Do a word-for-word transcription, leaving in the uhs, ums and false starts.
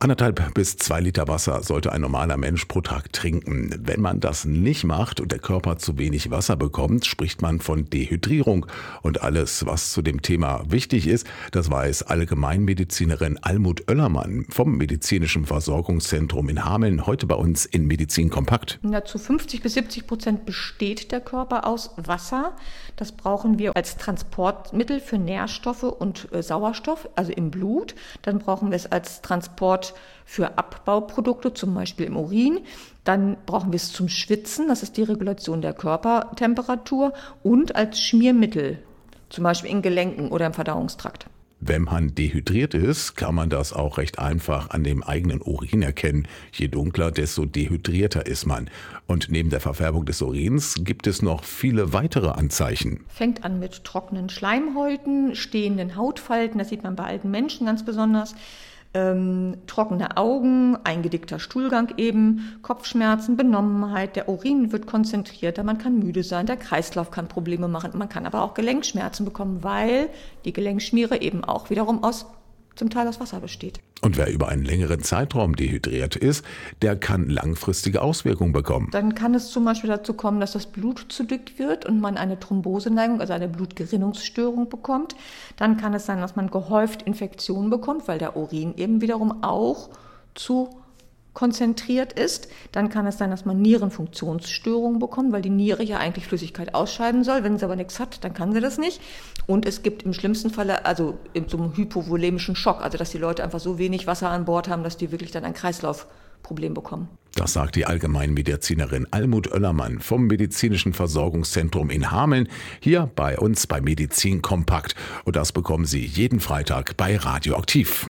Anderthalb bis zwei Liter Wasser sollte ein normaler Mensch pro Tag trinken. Wenn man das nicht macht und der Körper zu wenig Wasser bekommt, spricht man von Dehydrierung. Und alles, was zu dem Thema wichtig ist, das weiß Allgemeinmedizinerin Almut Oellermann vom Medizinischen Versorgungszentrum in Hameln, heute bei uns in Medizin Kompakt. Ja, zu fünfzig bis siebzig Prozent besteht der Körper aus Wasser. Das brauchen wir als Transportmittel für Nährstoffe und äh, Sauerstoff, also im Blut. Dann brauchen wir es als Transport für Abbauprodukte, zum Beispiel im Urin. Dann brauchen wir es zum Schwitzen, das ist die Regulation der Körpertemperatur, und als Schmiermittel, zum Beispiel in Gelenken oder im Verdauungstrakt. Wenn man dehydriert ist, kann man das auch recht einfach an dem eigenen Urin erkennen. Je dunkler, desto dehydrierter ist man. Und neben der Verfärbung des Urins gibt es noch viele weitere Anzeichen. Fängt an mit trockenen Schleimhäuten, stehenden Hautfalten, das sieht man bei alten Menschen ganz besonders. Ähm, trockene Augen, eingedickter Stuhlgang eben, Kopfschmerzen, Benommenheit, der Urin wird konzentrierter, man kann müde sein, der Kreislauf kann Probleme machen, man kann aber auch Gelenkschmerzen bekommen, weil die Gelenkschmiere eben auch wiederum aus zum Teil aus Wasser besteht. Und wer über einen längeren Zeitraum dehydriert ist, der kann langfristige Auswirkungen bekommen. Dann kann es zum Beispiel dazu kommen, dass das Blut zu dick wird und man eine Thromboseneigung, also eine Blutgerinnungsstörung bekommt. Dann kann es sein, dass man gehäuft Infektionen bekommt, weil der Urin eben wiederum auch zu konzentriert ist. Dann kann es sein, dass man Nierenfunktionsstörungen bekommt, weil die Niere ja eigentlich Flüssigkeit ausscheiden soll. Wenn sie aber nichts hat, dann kann sie das nicht. Und es gibt im schlimmsten Falle, also in so einem hypovolemischen Schock, also dass die Leute einfach so wenig Wasser an Bord haben, dass die wirklich dann ein Kreislaufproblem bekommen. Das sagt die Allgemeinmedizinerin Almut Oellermann vom Medizinischen Versorgungszentrum in Hameln, hier bei uns bei Medizin Kompakt. Und das bekommen Sie jeden Freitag bei Radioaktiv.